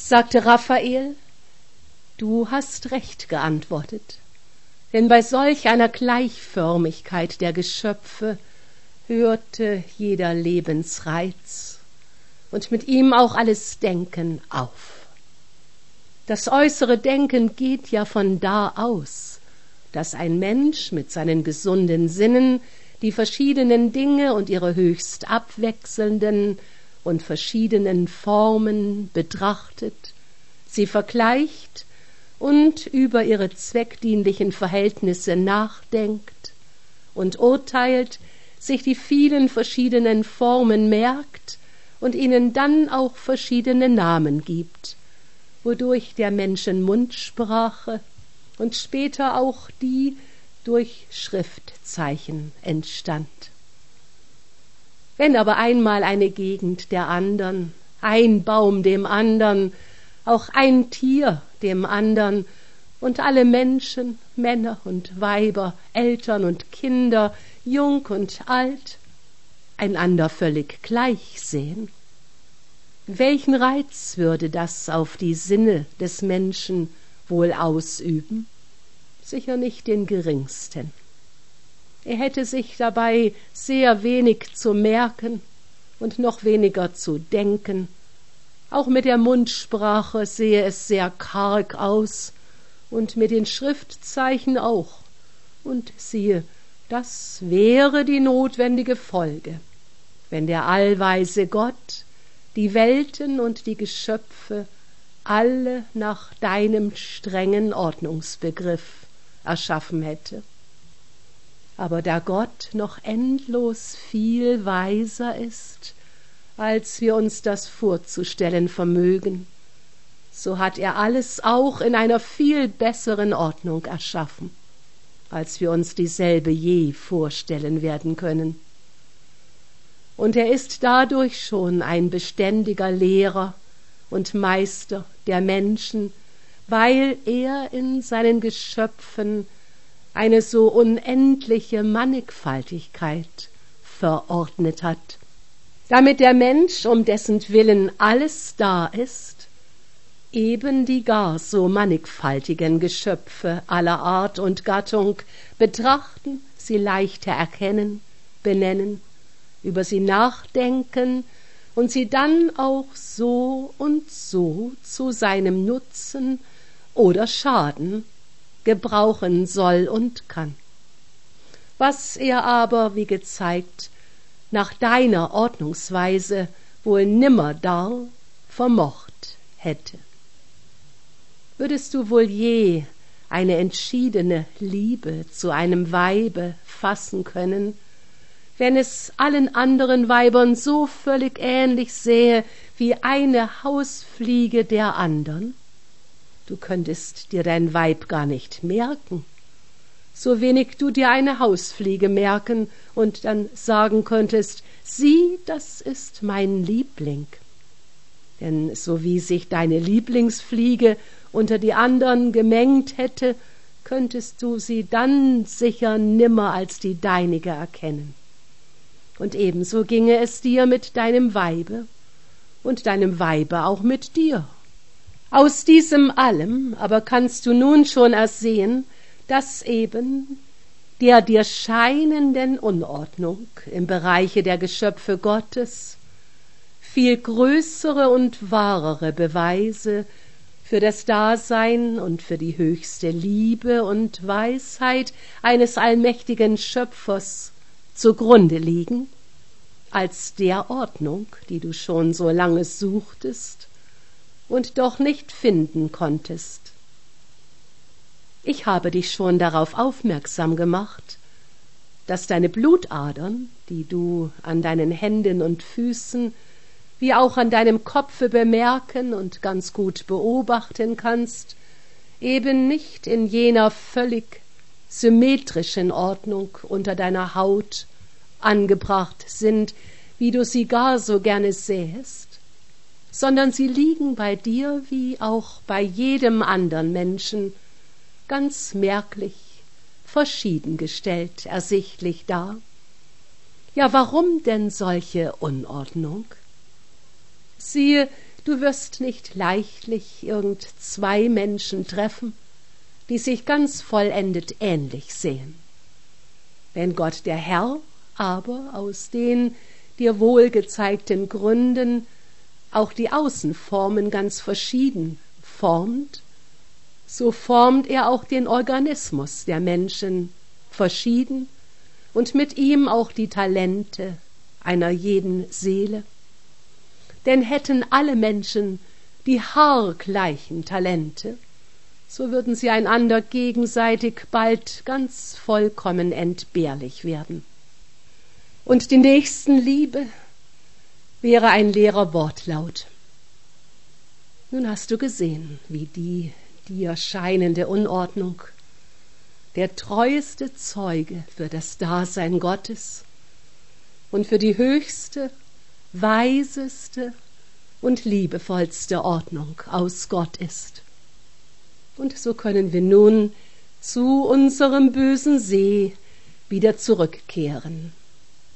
sagte Raphael. Du hast recht geantwortet, denn bei solch einer Gleichförmigkeit der Geschöpfe hörte jeder Lebensreiz und mit ihm auch alles Denken auf. Das äußere Denken geht ja von da aus, dass ein Mensch mit seinen gesunden Sinnen die verschiedenen Dinge und ihre höchst abwechselnden und verschiedenen Formen betrachtet, sie vergleicht und über ihre zweckdienlichen Verhältnisse nachdenkt und urteilt, sich die vielen verschiedenen Formen merkt und ihnen dann auch verschiedene Namen gibt, wodurch der Menschen Mundsprache und später auch die durch Schriftzeichen entstand. Wenn aber einmal eine Gegend der andern, ein Baum dem andern, auch ein Tier dem andern und alle Menschen, Männer und Weiber, Eltern und Kinder, jung und alt, einander völlig gleich sehen, welchen Reiz würde das auf die Sinne des Menschen wohl ausüben? Sicher nicht den geringsten. Er hätte sich dabei sehr wenig zu merken und noch weniger zu denken. Auch mit der Mundsprache sehe es sehr karg aus und mit den Schriftzeichen auch. Und siehe, das wäre die notwendige Folge, wenn der allweise Gott die Welten und die Geschöpfe alle nach deinem strengen Ordnungsbegriff erschaffen hätte. Aber da Gott noch endlos viel weiser ist, als wir uns das vorzustellen vermögen, so hat er alles auch in einer viel besseren Ordnung erschaffen, als wir uns dieselbe je vorstellen werden können. Und er ist dadurch schon ein beständiger Lehrer und Meister der Menschen, weil er in seinen Geschöpfen eine so unendliche Mannigfaltigkeit verordnet hat, damit der Mensch, um dessen Willen alles da ist, eben die gar so mannigfaltigen Geschöpfe aller Art und Gattung betrachten, sie leichter erkennen, benennen, über sie nachdenken und sie dann auch so und so zu seinem Nutzen oder Schaden gebrauchen soll und kann. Was er aber, wie gezeigt, nach deiner Ordnungsweise wohl nimmer dar vermocht hätte. Würdest du wohl je eine entschiedene Liebe zu einem Weibe fassen können, wenn es allen anderen Weibern so völlig ähnlich sähe wie eine Hausfliege der andern? Du könntest dir dein Weib gar nicht merken, so wenig du dir eine Hausfliege merken und dann sagen könntest, sieh, das ist mein Liebling. Denn so wie sich deine Lieblingsfliege unter die andern gemengt hätte, könntest du sie dann sicher nimmer als die deinige erkennen. Und ebenso ginge es dir mit deinem Weibe und deinem Weibe auch mit dir. Aus diesem allem aber kannst du nun schon ersehen, dass eben der dir scheinenden Unordnung im Bereiche der Geschöpfe Gottes viel größere und wahrere Beweise für das Dasein und für die höchste Liebe und Weisheit eines allmächtigen Schöpfers zugrunde liegen, als der Ordnung, die du schon so lange suchtest und doch nicht finden konntest. Ich habe dich schon darauf aufmerksam gemacht, dass deine Blutadern, die du an deinen Händen und Füßen wie auch an deinem Kopfe bemerken und ganz gut beobachten kannst, eben nicht in jener völlig symmetrischen Ordnung unter deiner Haut angebracht sind, wie du sie gar so gerne sähest, sondern sie liegen bei dir wie auch bei jedem anderen Menschen ganz merklich, verschieden gestellt, ersichtlich da. Ja, warum denn solche Unordnung? Siehe, Du wirst nicht leichtlich irgend zwei Menschen treffen, die sich ganz vollendet ähnlich sehen. Wenn Gott der Herr aber aus den dir wohlgezeigten Gründen auch die Außenformen ganz verschieden formt, so formt er auch den Organismus der Menschen verschieden und mit ihm auch die Talente einer jeden Seele. Denn hätten alle Menschen die haargleichen Talente, so würden sie einander gegenseitig bald ganz vollkommen entbehrlich werden. Und die Nächstenliebe wäre ein leerer Wortlaut. Nun hast du gesehen, wie die dir scheinende Unordnung der treueste Zeuge für das Dasein Gottes und für die höchste, weiseste und liebevollste Ordnung aus Gott ist. Und so können wir nun zu unserem bösen See wieder zurückkehren.